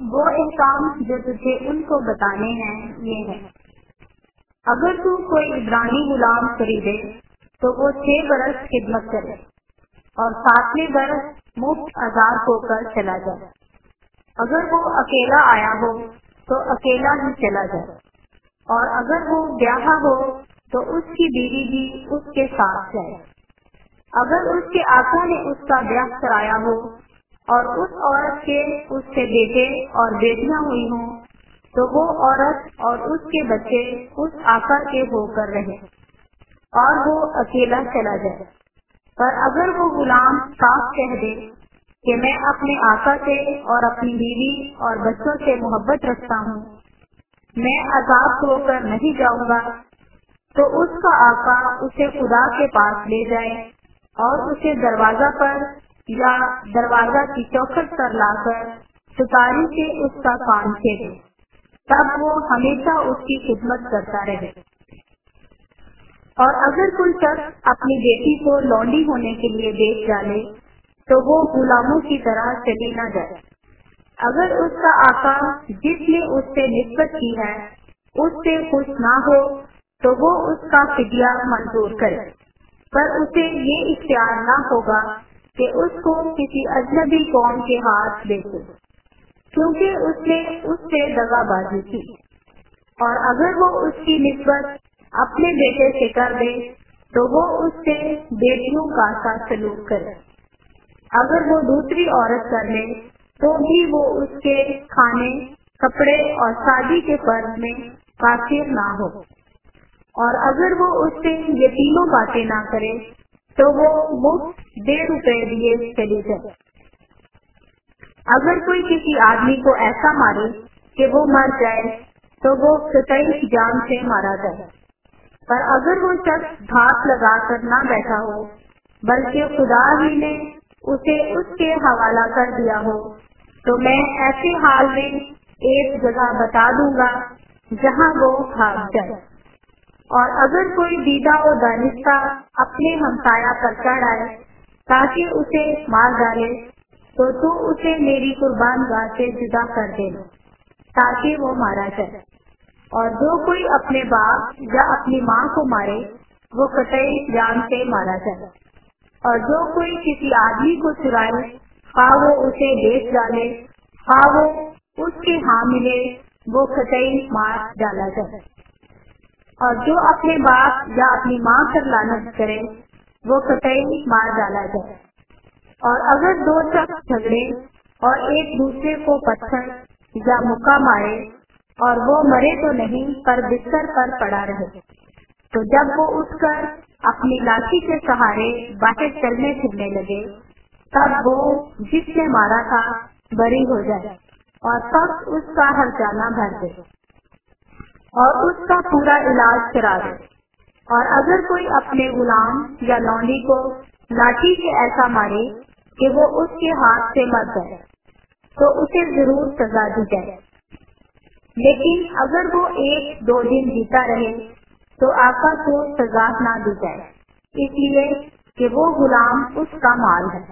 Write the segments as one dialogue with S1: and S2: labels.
S1: وہ احکام جو تجھے ان کو بتانے ہیں یہ ہے: اگر تو کوئی عبرانی غلام خریدے تو وہ 6 برس خدمت کرے اور 7ویں برس مفت آزاد ہو کر چلا جائے۔ اگر وہ اکیلا آیا ہو تو اکیلا ہی چلا جائے، اور اگر وہ بیاہا ہو تو اس کی بیوی بھی اس کے ساتھ جائے۔ اگر اس کے آقا نے اس کا بیاہ کرایا ہو اور اس عورت کے اس سے بیٹے اور بیٹیاں ہوئی ہوں تو وہ عورت اور اس کے بچے اس آقا کے ہو کر رہے اور وہ اکیلا چلا جائے۔ پر اگر وہ غلام صاف کہہ دے کہ میں اپنے آقا سے اور اپنی بیوی اور بچوں سے محبت رکھتا ہوں، میں آزاد ہو کر نہیں جاؤں گا، تو اس کا آقا اسے خدا کے پاس لے جائے اور اسے دروازہ پر یا دروازہ کی چوکھٹ پر لا کر سپاری سے اس کا کان چھیدے، تب وہ ہمیشہ اس کی خدمت کرتا رہے۔ اور اگر کوئی شخص اپنی بیٹی کو لونڈی ہونے کے لیے بیچ ڈالے تو وہ غلاموں کی طرح چلی نہ جائے۔ اگر اس کا آقا جس نے اس سے نسبت کی ہے اس سے خوش نہ ہو تو وہ اس کا فدیہ منظور کرے، پر اسے یہ اختیار نہ ہوگا کہ اس کو کسی اجنبی قوم کے ہاتھ بیچے، کیونکہ اس نے اس سے دغا بازی کی۔ اور اگر وہ اس کی نسبت اپنے بیٹے سے کر دے تو وہ اس سے بیٹیوں کا سا سلوک کرے۔ اگر وہ دوسری عورت کر لے تو بھی وہ اس کے کھانے، کپڑے اور شادی کے فرض میں قاصر نہ ہو۔ اور اگر وہ اس سے یہ تینوں باتیں نہ کرے تو وہ مفت 1.5 روپے دیے چلی جائے۔ اگر کوئی کسی آدمی کو ایسا مارے کہ وہ مر جائے تو وہ قطعی جان سے مارا جائے۔ پر اگر وہ شخص گھات لگا کر نہ بیٹھا ہو بلکہ خدا ہی نے اسے اس کے حوالہ کر دیا ہو تو میں ایسے حال میں ایک جگہ بتا دوں گا جہاں وہ بھاگ جائے۔ اور اگر کوئی دیدہ و دانستہ اپنے ہمسایہ پر چڑھ آئے تاکہ اسے مار ڈالے تو اسے میری قربان گاہ سے جدا کر دے تاکہ وہ مارا جائے۔ اور جو کوئی اپنے باپ یا اپنی ماں کو مارے وہ قطعی جان سے مارا جائے۔ اور جو کوئی کسی آدمی کو چرائے خواہ وہ اسے بیچ ڈالے خواہ وہ اس کے ہاں ملے وہ قطعی مار ڈالا جائے۔ اور جو اپنے باپ یا اپنی ماں پر لعنت کرے وہ قطعی مار ڈالا جائے۔ اور اگر 2 شخص جھگڑے اور ایک دوسرے کو پتھر یا مکہ مارے اور وہ مرے تو نہیں پر بستر پر پڑا رہے تو جب وہ اٹھ کر اپنی لاٹھی کے سہارے باہر چلنے پھرنے لگے تب وہ جس نے مارا تھا بری ہو جائے اور سب اس کا ہرجانہ بھر دے اور اس کا پورا علاج کرا دے۔ اور اگر کوئی اپنے غلام یا لونڈی کو لاٹھی سے ایسا مارے کہ وہ اس کے ہاتھ سے مر جائے تو اسے ضرور سزا دی جائے، لیکن اگر وہ 1-2 دن جیتا رہے تو آقا کو سزا نہ دی جائے، اس لیے کہ وہ غلام اس کا مال ہے۔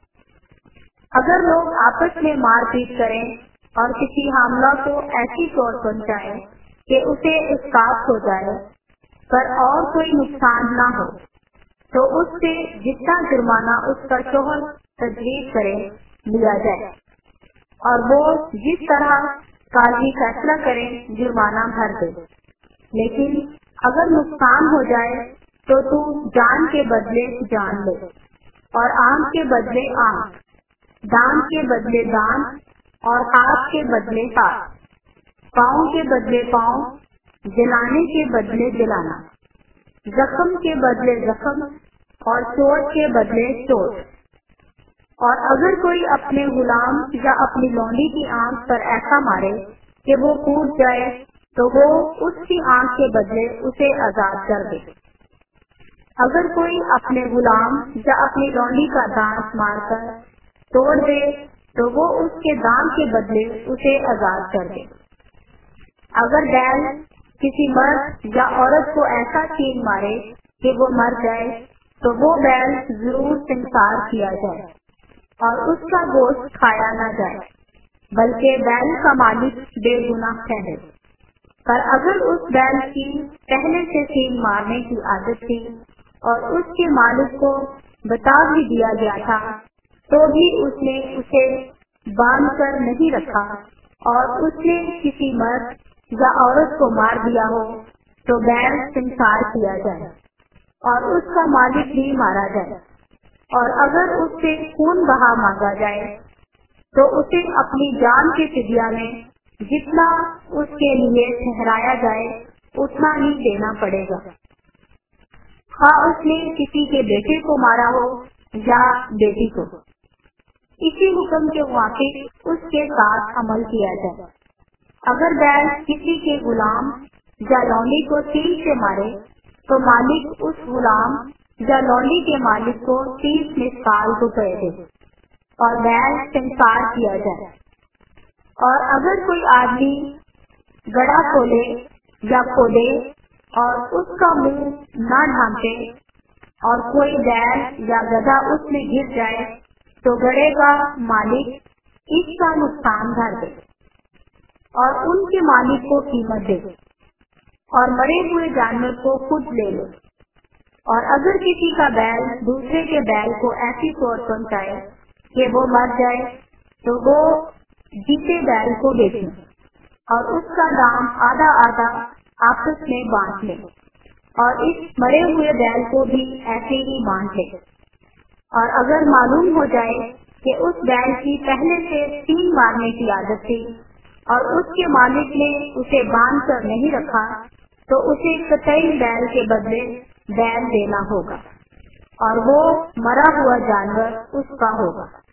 S1: اگر لوگ آپس میں مار پیٹ کریں اور کسی حاملہ کو ایسی چوٹ پہنچائے کہ اسے اسقاط ہو جائے پر اور کوئی نقصان نہ ہو تو اس سے جتنا جرمانہ اس کا شوہر تجویز کرے لیا جائے، اور وہ جس طرح قاضی فیصلہ کرے جرمانہ بھر دے۔ لیکن اگر نقصان ہو جائے تو جان کے بدلے جان لے، اور آنکھ کے بدلے آنکھ، دان کے بدلے دان، اور ہاتھ کے بدلے ہاتھ، پاؤں کے بدلے پاؤں، جلانے کے بدلے جلانا، زخم کے بدلے زخم، اور چوٹ کے بدلے چوٹ۔ اور اگر کوئی اپنے غلام یا اپنی لونڈی کی آنکھ پر ایسا مارے کہ وہ ٹوٹ جائے تو وہ اس کی آنکھ کے بدلے اسے آزاد کر دے۔ اگر کوئی اپنے غلام یا اپنی لونڈی کا دانت مار کر توڑ دے تو وہ اس کے دانت کے بدلے اسے آزاد کر دے۔ اگر بیل کسی مرد یا عورت کو ایسا چھین مارے کہ وہ مر جائے تو وہ بیل ضرور سنسار کیا جائے اور اس کا گوشت کھایا نہ جائے۔ बल्कि बैल का मालिक बेगुनाह ठहरे। पर अगर उस बैल की पहले से सींग मारने की आदत थी और उसके मालिक को बता भी दिया गया था, तो भी उसने उसे बांध कर नहीं रखा और उसने किसी मर्द या औरत को मार दिया हो, तो बैल संसार किया जाए और उसका मालिक भी मारा जाए। और अगर उससे खून बहा मांगा जाए, तो उसे अपनी जान के फिदिया में जितना उसके लिए ठहराया जाए उतना ही देना पड़ेगा, हाँ उसने किसी के बेटे को मारा हो या बेटी को। इसी हुक्म के मुताबिक उसके साथ अमल किया जाए। अगर बैल किसी के गुलाम या लौंडी को तीर से मारे, तो मालिक उस गुलाम या लौंडी के मालिक को 30 मिसकाल रुपए दे और बैल संसार किया जाए। और अगर कोई आदमी गड़ा खोले या खोदे और उसका मुंह न ढांके और कोई बैल या गधा उसमें गिर जाए, तो गड़े का मालिक इसका नुकसान भर दे और उनके मालिक को कीमत दे और मरे हुए जानवर को खुद ले ले। और अगर किसी का बैल दूसरे के बैल को ऐसी चोट पहुंचाए कि वो मर जाए, तो वो जीते बैल को बेचे और उसका दाम आधा आधा आपस में बांट ले और इस मरे हुए बैल को भी ऐसे ही बांट ले। और अगर मालूम हो जाए कि उस बैल की पहले से सींग मारने की आदत थी और उसके मालिक ने उसे बांध कर नहीं रखा, तो उसे कतई बैल के बदले बैल देना होगा और वो मरा हुआ जानवर उसका होगा।